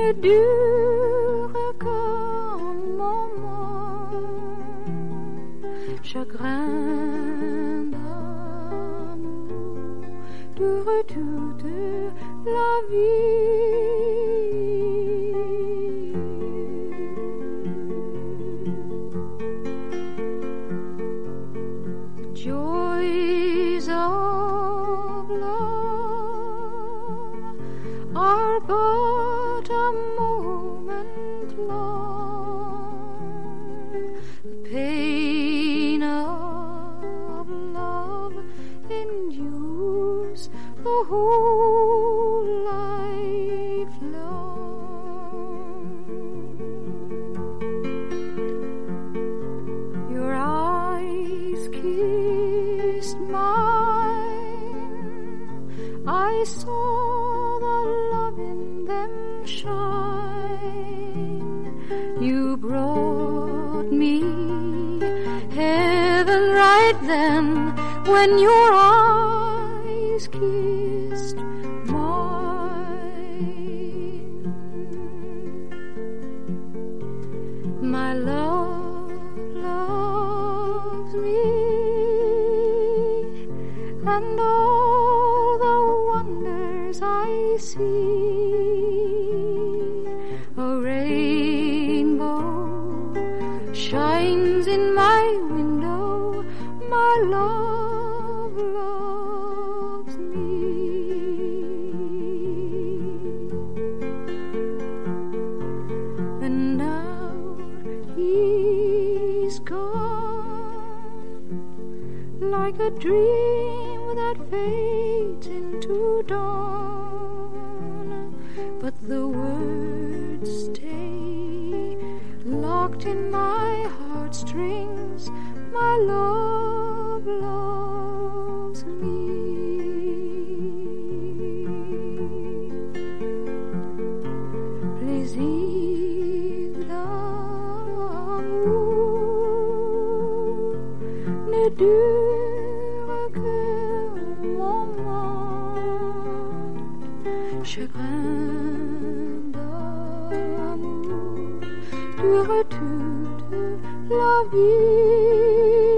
ne dure qu'un moment. Chagrin d'amour dure toute la vie. Joys of love are but a moment long. The pain of love endures the whole life long. Your eyes kissed mine, I saw the love in them shine. You brought me heaven right then when your eyes kissed mine. My love loves me, and all the wonders I see. A rainbow shines in my window. My love loves me. And now he's gone, like a dream that fades into dawn. But the words stay locked in my heartstrings. My love loves me. Plaisir d'amour ne dure qu'un moment. Chagrin d'amour dure toute la vie.